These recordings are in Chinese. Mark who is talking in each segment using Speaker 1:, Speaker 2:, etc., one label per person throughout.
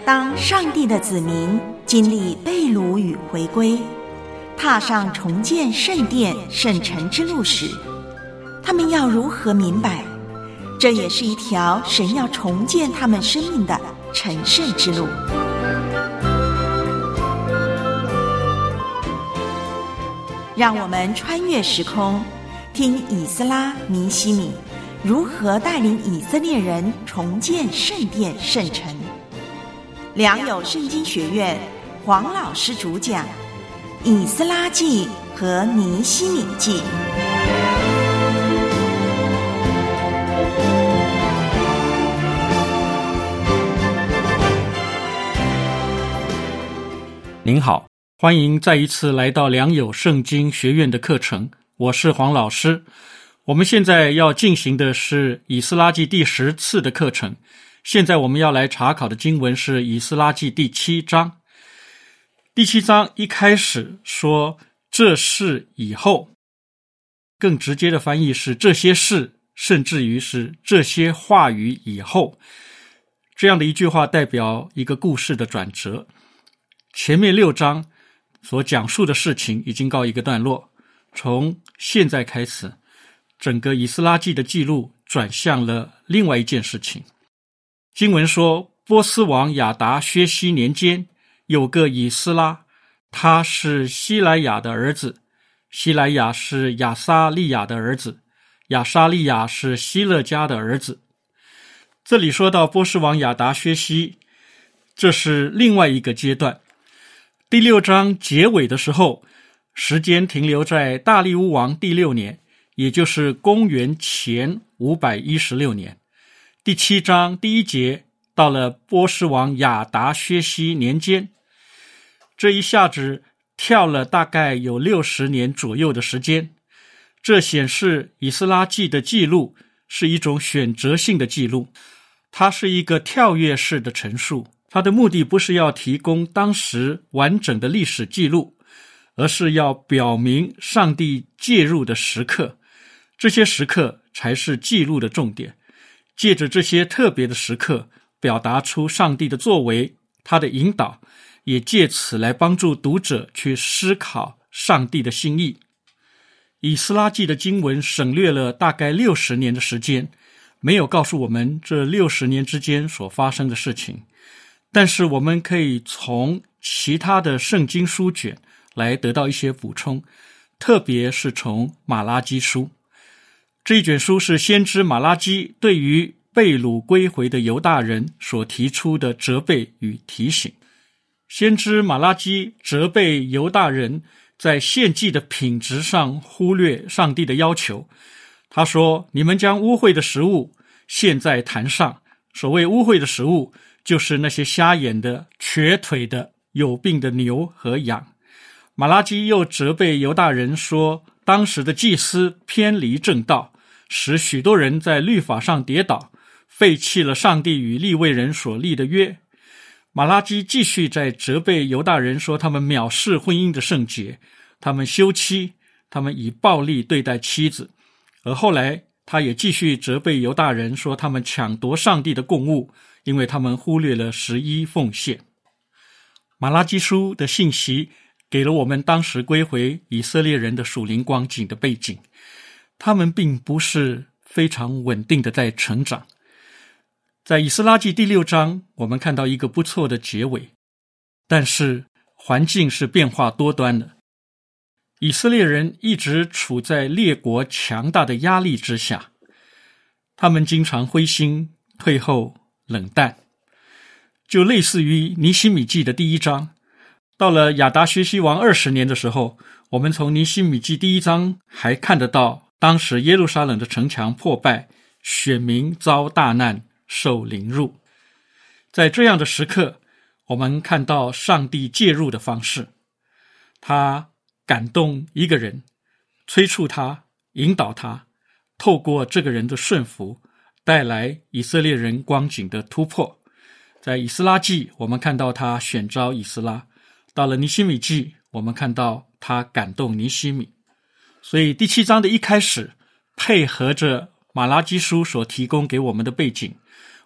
Speaker 1: 当上帝的子民经历被掳与回归，踏上重建圣殿圣城之路时，他们要如何明白，这也是一条神要重建他们生命的成圣之路。让我们穿越时空，听以斯拉、尼希米如何带领以色列人重建圣殿圣城。良友圣经学院黄老师主讲以斯拉记和尼希米记。
Speaker 2: 您好，欢迎再一次来到良友圣经学院的课程，我是黄老师。我们现在要进行的是以斯拉记第10次的课程。现在我们要来查考的经文是以斯拉记第7章。第7章一开始说这事以后，更直接的翻译是这些事，甚至于是这些话语以后。这样的一句话代表一个故事的转折。前面6章所讲述的事情已经告一个段落，从现在开始，整个以斯拉记的记录转向了另外一件事情。经文说，波斯王亚达薛西年间，有个以斯拉，他是希莱亚的儿子，希莱亚是亚撒利亚的儿子，亚撒利亚是希勒家的儿子。这里说到波斯王亚达薛西，这是另外一个阶段。第6章结尾的时候，时间停留在大利乌王第6年，也就是公元前516年。第7章第1节到了波斯王亚达薛西年间，这一下子跳了大概有60年左右的时间。这显示以斯拉记的记录是一种选择性的记录，它是一个跳跃式的陈述。它的目的不是要提供当时完整的历史记录，而是要表明上帝介入的时刻，这些时刻才是记录的重点。借着这些特别的时刻，表达出上帝的作为，他的引导，也借此来帮助读者去思考上帝的心意。以斯拉记的经文省略了大概60年的时间，没有告诉我们这60年之间所发生的事情，但是我们可以从其他的圣经书卷来得到一些补充，特别是从马拉基书。这一卷书是先知马拉基对于被掳归回的犹大人所提出的责备与提醒。先知马拉基责备犹大人在献祭的品质上忽略上帝的要求。他说，你们将污秽的食物献在坛上。所谓污秽的食物，就是那些瞎眼的、瘸腿的、有病的牛和羊。马拉基又责备犹大人说，当时的祭司偏离正道，使许多人在律法上跌倒，废弃了上帝与利未人所立的约。马拉基继续在责备犹大人说，他们藐视婚姻的圣洁，他们休妻，他们以暴力对待妻子。而后来他也继续责备犹大人说，他们抢夺上帝的供物，因为他们忽略了11奉献。马拉基书的信息给了我们当时归回以色列人的属灵光景的背景，他们并不是非常稳定的在成长。在以斯拉记第6章，我们看到一个不错的结尾，但是环境是变化多端的。以色列人一直处在列国强大的压力之下，他们经常灰心、退后、冷淡，就类似于尼希米记的第1章。到了亚达薛西王20年的时候，我们从尼希米记第1章还看得到，当时耶路撒冷的城墙破败，选民遭大难，受凌辱。在这样的时刻，我们看到上帝介入的方式，他感动一个人，催促他，引导他，透过这个人的顺服，带来以色列人光景的突破。在以斯拉记，我们看到他选召以斯拉；到了尼希米记，我们看到他感动尼希米。所以第7章的一开始，配合着马拉基书所提供给我们的背景，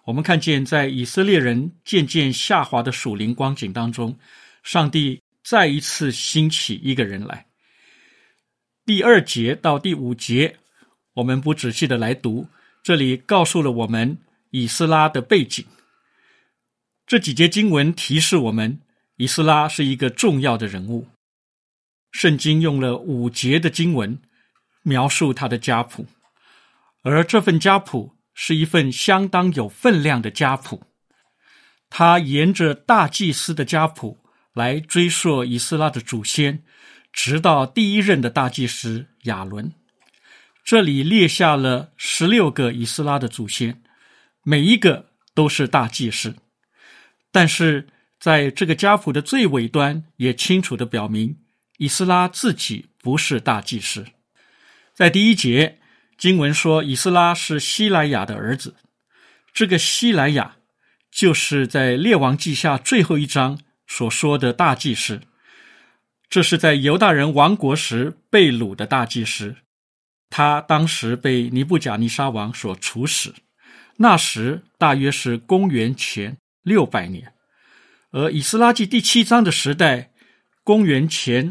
Speaker 2: 我们看见在以色列人渐渐下滑的属灵光景当中，上帝再一次兴起一个人来。第2节到第5节，我们不仔细的来读，这里告诉了我们以斯拉的背景。这几节经文提示我们，以斯拉是一个重要的人物。圣经用了5节的经文描述他的家谱，而这份家谱是一份相当有分量的家谱。他沿着大祭司的家谱来追溯以斯拉的祖先，直到第1任的大祭司亚伦。这里列下了16个以斯拉的祖先，每一个都是大祭司。但是在这个家谱的最尾端也清楚地表明，以斯拉自己不是大祭司。在第1节，经文说以斯拉是西莱亚的儿子。这个西莱亚就是在列王记下最后一章所说的大祭司，这是在犹大人亡国时被掳的大祭司，他当时被尼布甲尼撒王所处死，那时大约是公元前600年。而以斯拉记第7章的时代，公元前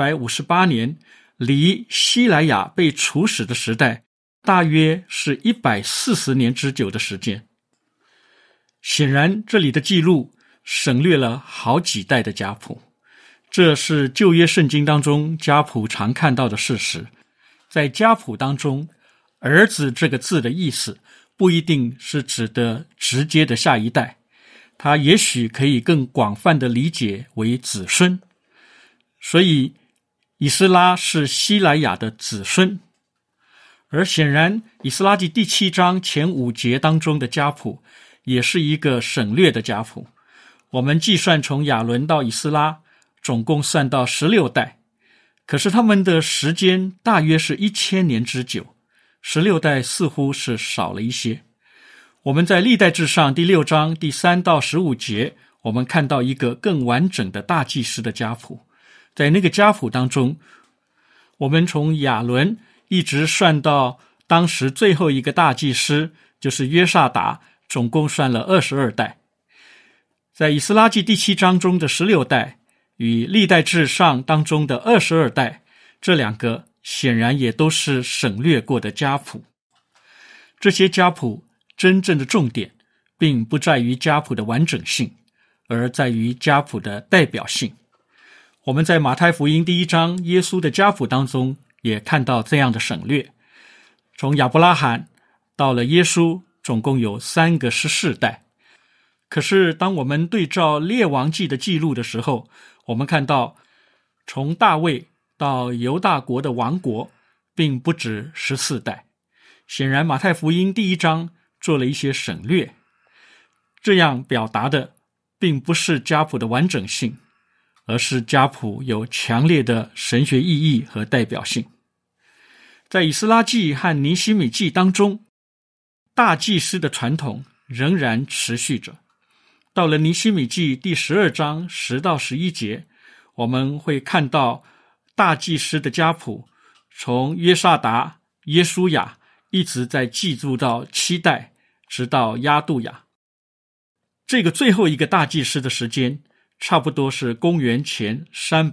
Speaker 2: 458年，离西莱亚被处死的时代大约是140年之久的时间。显然这里的记录省略了好几代的家谱，这是旧约圣经当中家谱常看到的事实。在家谱当中，儿子这个字的意思不一定是指的直接的下一代，它也许可以更广泛的理解为子孙。所以以斯拉是西莱亚的子孙。而显然以斯拉记第7章前5节当中的家谱也是一个省略的家谱。我们计算从亚伦到以斯拉总共算到16代，可是他们的时间大约是1000年之久，16代似乎是少了一些。我们在历代志上第6章第3到15节，我们看到一个更完整的大祭司的家谱。在那个家谱当中，我们从亚伦一直算到当时最后一个大祭司，就是约萨达，总共算了22代。在以斯拉记第7章中的16代与历代志上当中的22代，这两个显然也都是省略过的家谱。这些家谱真正的重点并不在于家谱的完整性，而在于家谱的代表性。我们在马太福音第1章耶稣的家谱当中也看到这样的省略。从亚伯拉罕到了耶稣，总共有3个14代。可是当我们对照列王记的记录的时候，我们看到从大卫到犹大国的亡国并不止14代。显然马太福音第1章做了一些省略，这样表达的并不是家谱的完整性，而是家谱有强烈的神学意义和代表性。在以斯拉记和尼希米记当中，大祭司的传统仍然持续着。到了尼希米记第12章10到11节，我们会看到大祭司的家谱从约萨达、耶书亚一直在记录到7代，直到亚杜亚。这个最后一个大祭司的时间差不多是公元前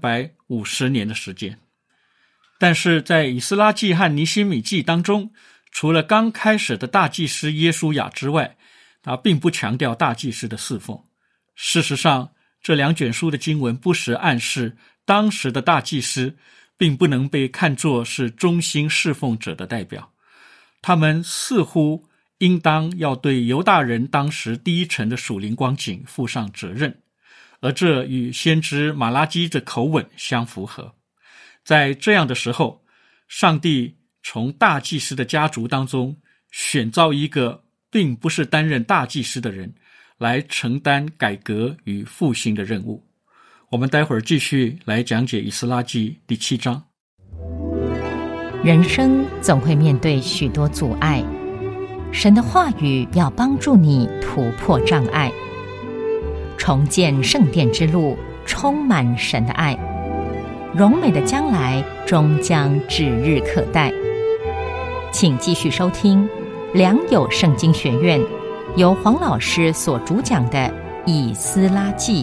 Speaker 2: 350年的时间。但是在以斯拉记和尼希米记当中，除了刚开始的大祭司耶书亚之外，他并不强调大祭司的侍奉。事实上，这2卷书的经文不时暗示当时的大祭司并不能被看作是忠心侍奉者的代表，他们似乎应当要对犹大人当时第一层的属灵光景负上责任，而这与先知马拉基的口吻相符合。在这样的时候，上帝从大祭司的家族当中选召一个并不是担任大祭司的人来承担改革与复兴的任务。我们待会儿继续来讲解以斯拉记第7章。
Speaker 3: 人生总会面对许多阻碍，神的话语要帮助你突破障碍，重建圣殿之路，充满神的爱，荣美的将来终将指日可待。请继续收听良友圣经学院由黄老师所主讲的《以斯拉记》。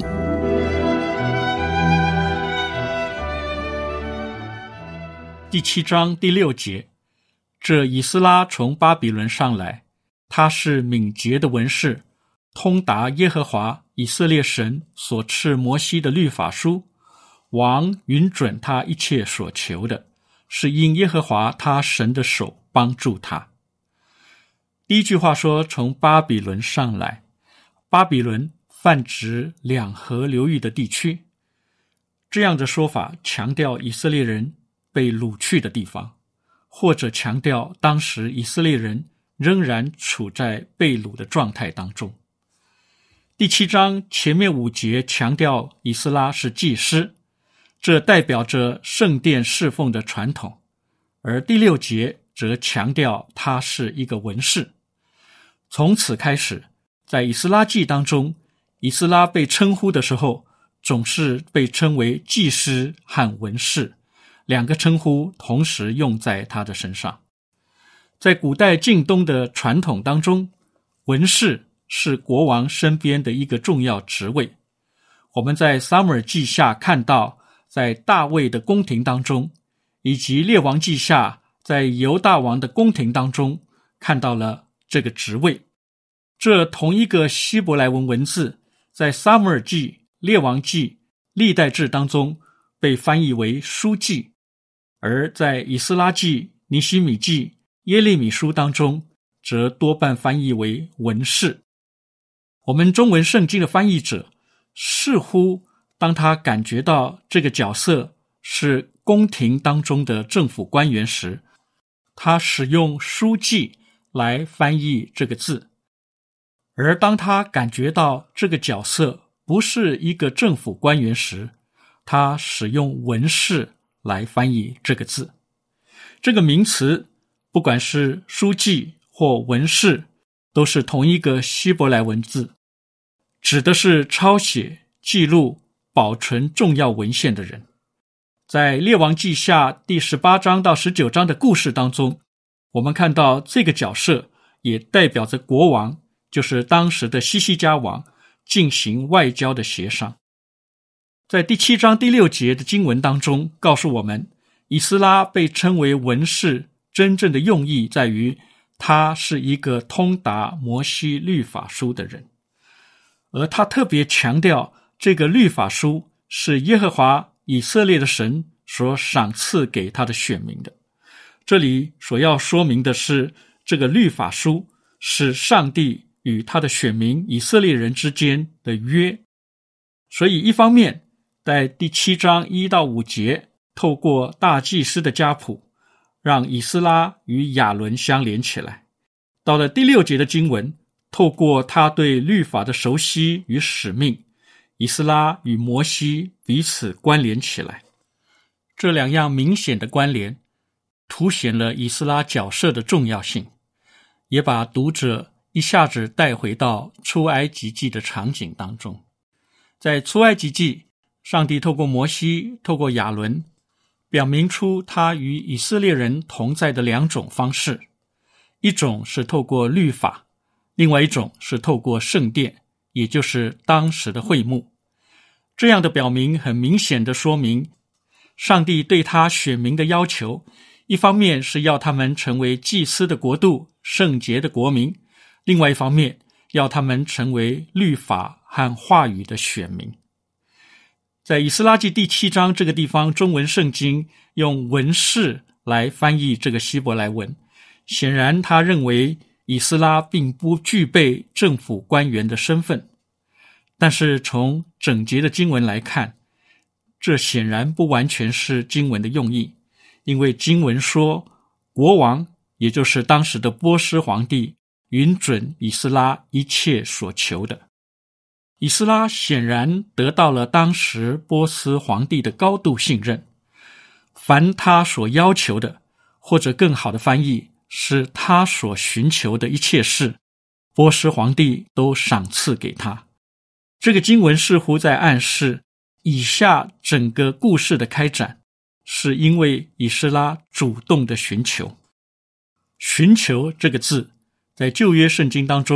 Speaker 2: 第7章第6节，这以斯拉从巴比伦上来，他是敏捷的文士，通达耶和华以色列神所赐摩西的律法书，王允准他一切所求的，是因耶和华他神的手帮助他。第一句话说从巴比伦上来，巴比伦泛指两河流域的地区，这样的说法强调以色列人被掳去的地方，或者强调当时以色列人仍然处在被掳的状态当中。第7章前面5节强调以斯拉是祭司，这代表着圣殿侍奉的传统，而第6节则强调他是一个文士。从此开始，在以斯拉记当中，以斯拉被称呼的时候，总是被称为祭司和文士，两个称呼同时用在他的身上。在古代近东的传统当中，文士是国王身边的一个重要职位。我们在撒母耳记下看到，在大卫的宫廷当中，以及列王记下在犹大王的宫廷当中看到了这个职位。这同一个希伯来文文字，在撒母耳记、列王记、历代志当中被翻译为书记，而在以斯拉记、尼希米记、耶利米书当中则多半翻译为文士。我们中文圣经的翻译者似乎当他感觉到这个角色是宫廷当中的政府官员时，他使用书记来翻译这个字，而当他感觉到这个角色不是一个政府官员时，他使用文士来翻译这个字。这个名词不管是书记或文士，都是同一个希伯来文字，指的是抄写、记录、保存重要文献的人。在列王记下第18章到19章的故事当中，我们看到这个角色也代表着国王，就是当时的西西家王，进行外交的协商。在第7章第6节的经文当中告诉我们，以斯拉被称为文士，真正的用意在于他是一个通达摩西律法书的人，而他特别强调这个律法书是耶和华以色列的神所赏赐给他的选民的。这里所要说明的是，这个律法书是上帝与他的选民以色列人之间的约。所以一方面在第7章1到5节透过大祭司的家谱让以斯拉与亚伦相连起来，到了第6节的经文，透过他对律法的熟悉与使命，以斯拉与摩西彼此关联起来。这两样明显的关联凸显了以斯拉角色的重要性，也把读者一下子带回到出埃及记的场景当中。在出埃及记，上帝透过摩西，透过亚伦，表明出他与以色列人同在的两种方式，一种是透过律法，另外一种是透过圣殿，也就是当时的会幕。这样的表明很明显的说明，上帝对他选民的要求，一方面是要他们成为祭司的国度，圣洁的国民，另外一方面要他们成为律法和话语的选民。在以斯拉记第7章这个地方，中文圣经用文士来翻译这个希伯来文，显然他认为以斯拉并不具备政府官员的身份。但是从整节的经文来看，这显然不完全是经文的用意，因为经文说国王，也就是当时的波斯皇帝，允准以斯拉一切所求的。以斯拉显然得到了当时波斯皇帝的高度信任，凡他所要求的，或者更好的翻译是他所寻求的一切事，波斯皇帝都赏赐给他。这个经文似乎在暗示，以下整个故事的开展是因为以斯拉主动的寻求。寻求这个字在旧约圣经当中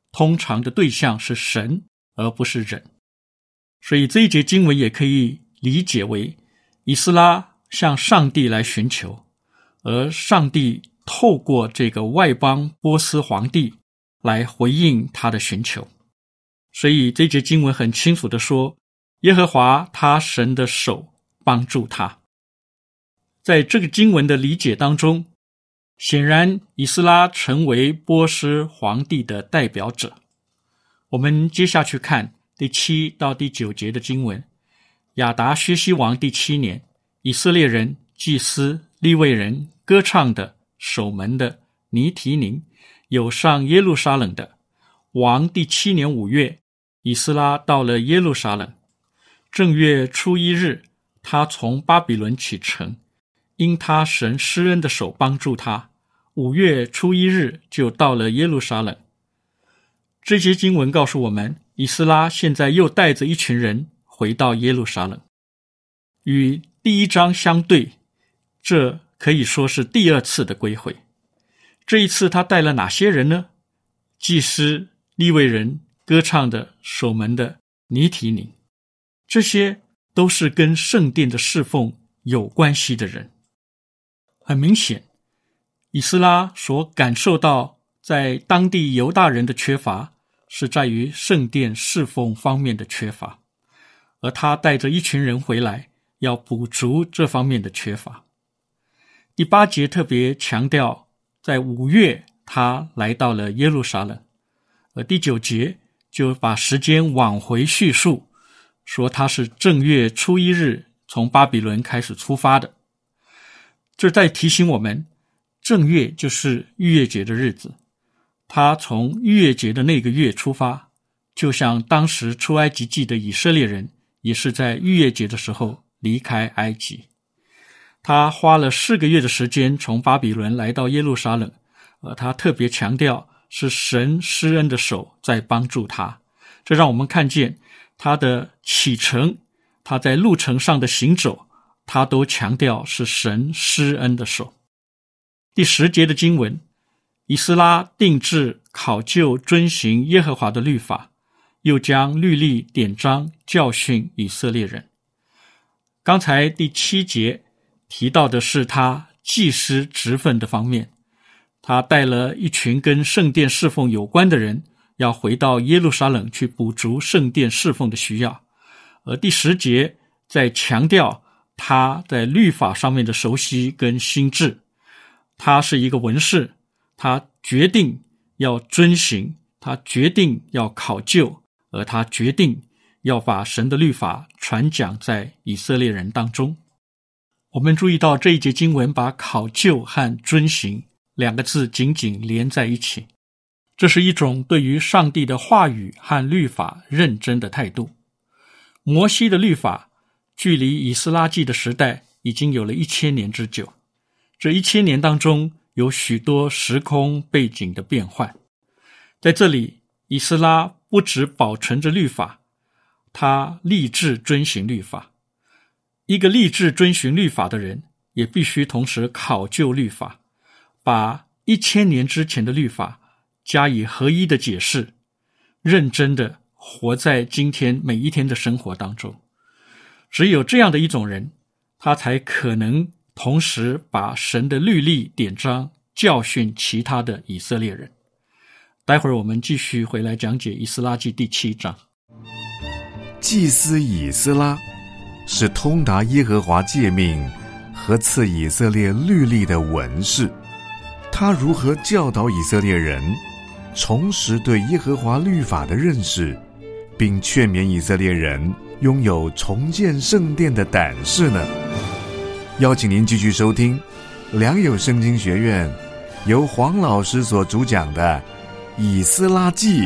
Speaker 2: 通常的对象是神，而不是人。所以这一节经文也可以理解为以斯拉向上帝来寻求，而上帝透过这个外邦波斯皇帝来回应他的寻求。所以这节经文很清楚地说，耶和华他神的手帮助他。在这个经文的理解当中，显然以斯拉成为波斯皇帝的代表者。我们接下去看第7到第9节的经文。亚达薛西王第7年，以色列人、祭司、利未人、歌唱的、守门的、尼提宁有上耶路撒冷的。王第7年5月，以斯拉到了耶路撒冷。正月初1日，他从巴比伦启程，因他神施恩的手帮助他，5月初1日就到了耶路撒冷。这些经文告诉我们，以斯拉现在又带着一群人回到耶路撒冷。与第1章相对，这可以说是第2次的归回。这一次他带了哪些人呢？祭司、利未人、歌唱的、守门的、尼提宁，这些都是跟圣殿的侍奉有关系的人。很明显，以斯拉所感受到在当地犹大人的缺乏，是在于圣殿侍奉方面的缺乏，而他带着一群人回来，要补足这方面的缺乏。第8节特别强调，在5月他来到了耶路撒冷，而第9节就把时间往回叙述，说他是正月初1日从巴比伦开始出发的。这在提醒我们，正月就是逾越节的日子，他从逾越节的那个月出发，就像当时出埃及记的以色列人也是在逾越节的时候离开埃及。他花了4个月的时间从巴比伦来到耶路撒冷，而他特别强调是神施恩的手在帮助他。这让我们看见他的启程，他在路程上的行走，他都强调是神施恩的手。第10节的经文，以斯拉定制考究遵行耶和华的律法，又将律例典章教训以色列人。刚才第7节提到的是他祭司职分的方面，他带了一群跟圣殿侍奉有关的人，要回到耶路撒冷去补足圣殿侍奉的需要。而第10节在强调他在律法上面的熟悉跟心智，他是一个文士，他决定要遵行，他决定要考究，而他决定要把神的律法传讲在以色列人当中。我们注意到这一节经文把考究和遵行2个字紧紧连在一起，这是一种对于上帝的话语和律法认真的态度。摩西的律法距离以斯拉记的时代已经有了1000年之久，这1000年当中有许多时空背景的变换。在这里，以斯拉不只保存着律法，他立志遵行律法。一个立志遵循律法的人，也必须同时考究律法，把1000年之前的律法加以合一的解释，认真的活在今天每一天的生活当中。只有这样的一种人，他才可能同时把神的律例典章教训其他的以色列人。待会儿我们继续回来讲解以斯拉记第7章。
Speaker 4: 祭司以斯拉是通达耶和华诫命和赐以色列律例的文士，他如何教导以色列人重拾对耶和华律法的认识，并劝勉以色列人拥有重建圣殿的胆识呢？邀请您继续收听良友圣经学院由黄老师所主讲的以斯拉记。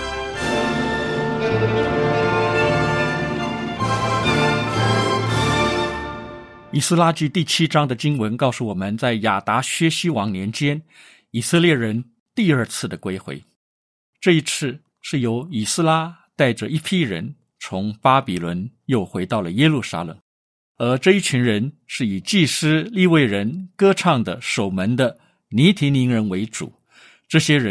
Speaker 2: 以斯拉记第7章的经文告诉我们，在亚达薛西王年间，以色列人第2次的归回。这一次是由以斯拉带着一批人从巴比伦又回到了耶路撒冷，而这一群人是以祭司、利未人、歌唱的、守门的、尼提宁人为主。这些人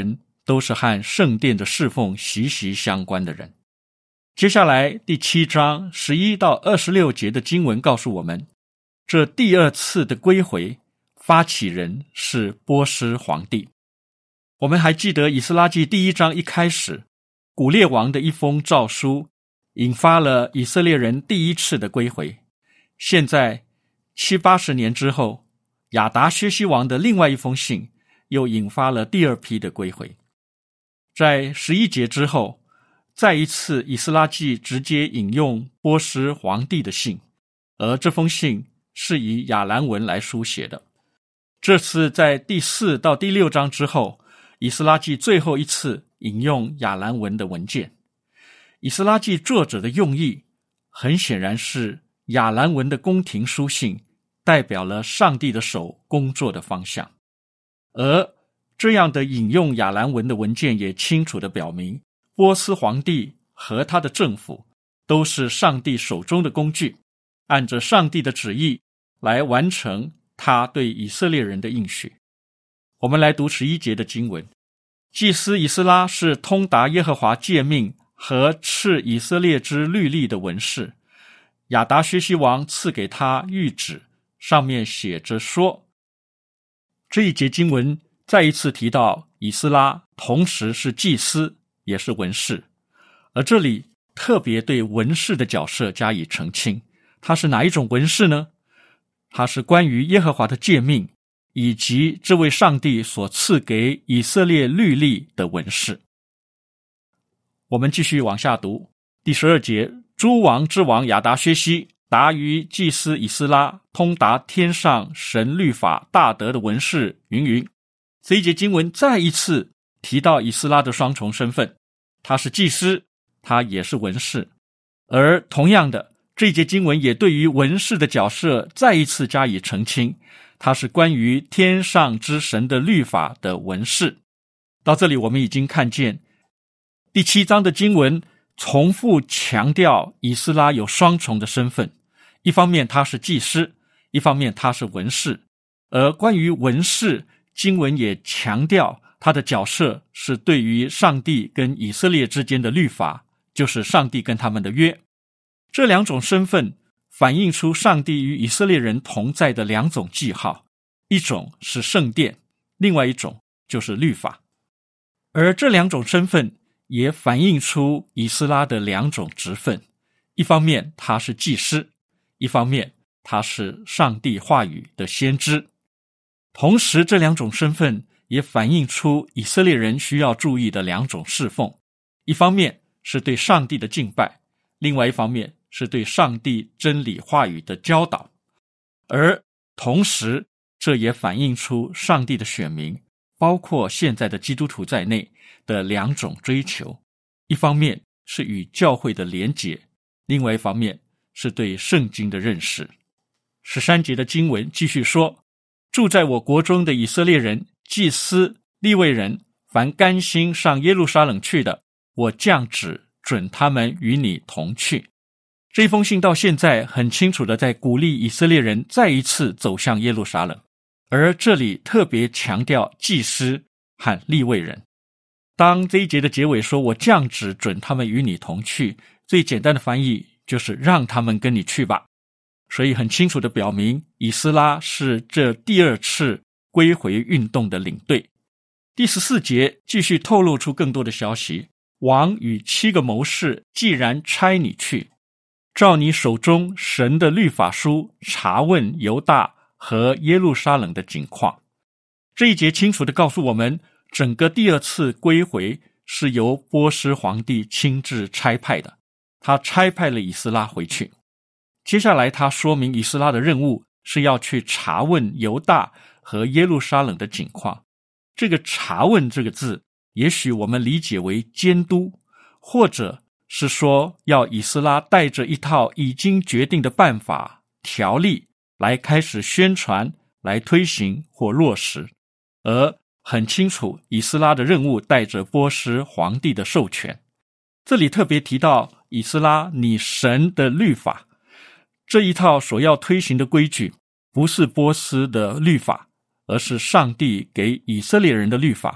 Speaker 2: 都是和圣殿的侍奉息息相关的人。接下来第7章11到26节的经文告诉我们，这第二次的归回发起人是波斯皇帝。我们还记得以斯拉记第1章一开始，古列王的一封诏书引发了以色列人第一次的归回。现在70-80年之后，亚达薛西王的另外一封信又引发了第二批的归回。在11节之后，再一次以斯拉记直接引用波斯皇帝的信，而这封信是以亚兰文来书写的。这次在第4到第6章之后，以斯拉记最后一次引用亚兰文的文件。以斯拉记作者的用意很显然是亚兰文的宫廷书信代表了上帝的手工作的方向，而这样的引用亚兰文的文件也清楚地表明，波斯皇帝和他的政府都是上帝手中的工具，按着上帝的旨意来完成他对以色列人的应许。我们来读11节的经文。祭司以斯拉是通达耶和华诫命和赐以色列之律例的文士，亚达薛西王赐给他谕旨，上面写着说。这一节经文再一次提到以斯拉同时是祭司也是文士，而这里特别对文士的角色加以澄清。他是哪一种文士呢？他是关于耶和华的诫命以及这位上帝所赐给以色列律例的文士。我们继续往下读第12节，诸王之王亚达薛西答于祭司以斯拉，通达天上神律法大德的文士云云。这一节经文再一次提到以斯拉的双重身份，他是祭司，他也是文士。而同样的，这一节经文也对于文士的角色再一次加以澄清，他是关于天上之神的律法的文士。到这里我们已经看见第7章的经文重复强调以斯拉有双重的身份，一方面他是祭司，一方面他是文士。而关于文士，经文也强调他的角色是对于上帝跟以色列之间的律法，就是上帝跟他们的约。这两种身份反映出上帝与以色列人同在的两种记号，一种是圣殿，另外一种就是律法。而这两种身份也反映出以斯拉的两种职分，一方面他是祭司，一方面他是上帝话语的先知。同时这两种身份也反映出以色列人需要注意的两种侍奉，一方面是对上帝的敬拜，另外一方面是对上帝真理话语的教导。而同时这也反映出上帝的选民，包括现在的基督徒在内的两种追求，一方面是与教会的连结，另外一方面是对圣经的认识。13节的经文继续说，住在我国中的以色列人、祭司、利未人，凡甘心上耶路撒冷去的，我降旨准他们与你同去。这封信到现在很清楚地在鼓励以色列人再一次走向耶路撒冷，而这里特别强调祭司和利未人。当这一节的结尾说我降旨准他们与你同去，最简单的翻译就是让他们跟你去吧。所以很清楚地表明以斯拉是这第二次归回运动的领队。第14节继续透露出更多的消息，王与7个谋士既然差你去，照你手中神的律法书查问犹大和耶路撒冷的景况。这一节清楚地告诉我们，整个第二次归回是由波斯皇帝亲自差派的，他差派了以斯拉回去。接下来他说明以斯拉的任务是要去查问犹大和耶路撒冷的景况。这个查问这个字，也许我们理解为监督，或者是说要以斯拉带着一套已经决定的办法、条例来开始宣传、来推行或落实。而很清楚，以斯拉的任务带着波斯皇帝的授权。这里特别提到以斯拉拟神的律法，这一套所要推行的规矩不是波斯的律法，而是上帝给以色列人的律法，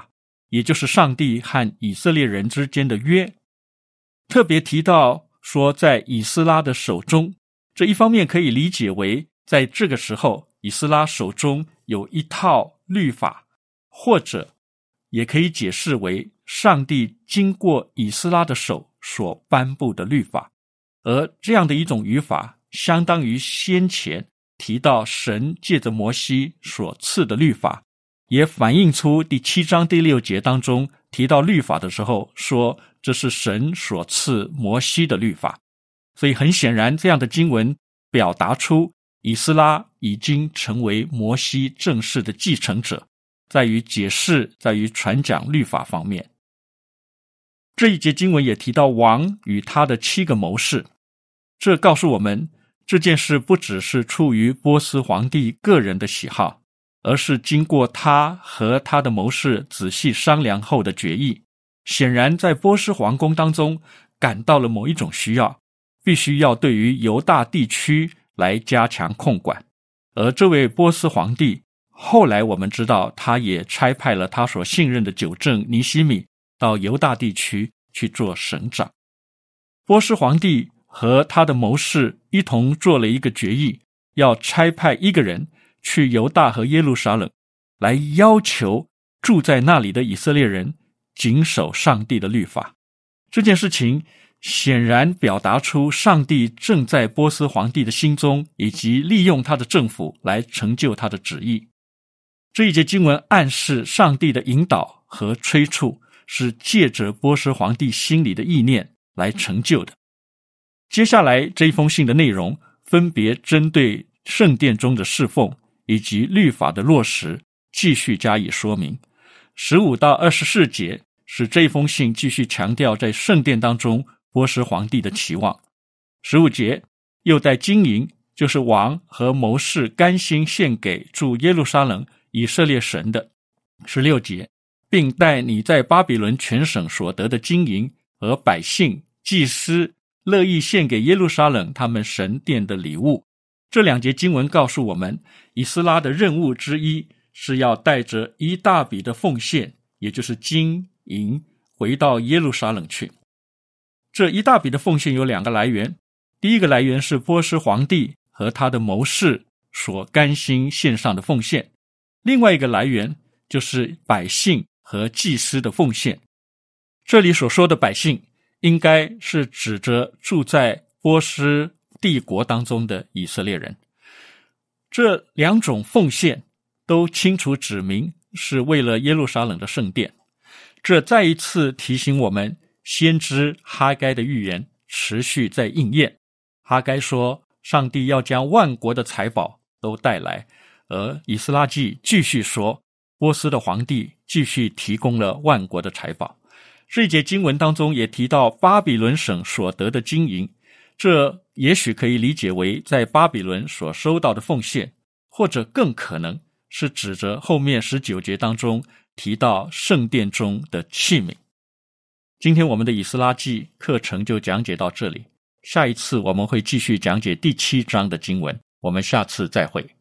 Speaker 2: 也就是上帝和以色列人之间的约。特别提到说在以斯拉的手中，这一方面可以理解为在这个时候以斯拉手中有一套律法，或者也可以解释为上帝经过以斯拉的手所颁布的律法。而这样的一种语法相当于先前提到神借着摩西所赐的律法，也反映出第7章第6节当中提到律法的时候说这是神所赐摩西的律法。所以很显然这样的经文表达出以斯拉已经成为摩西正式的继承者，在于解释，在于传讲律法方面。这一节经文也提到王与他的7个谋士，这告诉我们这件事不只是出于波斯皇帝个人的喜好，而是经过他和他的谋士仔细商量后的决议。显然在波斯皇宫当中感到了某一种需要，必须要对于犹大地区来加强控管。而这位波斯皇帝后来我们知道他也差派了他所信任的九正尼希米到犹大地区去做省长。波斯皇帝和他的谋士一同做了一个决议，要差派一个人去犹大和耶路撒冷，来要求住在那里的以色列人谨守上帝的律法。这件事情显然表达出上帝正在波斯皇帝的心中，以及利用他的政府来成就他的旨意。这一节经文暗示上帝的引导和催促是借着波斯皇帝心里的意念来成就的。接下来这一封信的内容分别针对圣殿中的侍奉以及律法的落实继续加以说明。15到24节是这一封信继续强调在圣殿当中波斯皇帝的期望。15节又带金银，就是王和谋士甘心献给住耶路撒冷以色列神的。16节并带你在巴比伦全省所得的金银和百姓祭司乐意献给耶路撒冷他们神殿的礼物。这2节经文告诉我们，以斯拉的任务之一是要带着一大笔的奉献，也就是金银，回到耶路撒冷去。这一大笔的奉献有2个来源，第一个来源是波斯皇帝和他的谋士所甘心献上的奉献，另外一个来源就是百姓和祭司的奉献。这里所说的百姓应该是指着住在波斯帝国当中的以色列人。这2种奉献都清楚指明是为了耶路撒冷的圣殿。这再一次提醒我们，先知哈该的预言持续在应验。哈该说上帝要将万国的财宝都带来，而以斯拉记继续说波斯的皇帝继续提供了万国的财宝。这一节经文当中也提到巴比伦省所得的金银，这也许可以理解为在巴比伦所收到的奉献，或者更可能是指着后面19节当中提到圣殿中的器皿。今天我们的以斯拉记课程就讲解到这里，下一次我们会继续讲解第7章的经文，我们下次再会。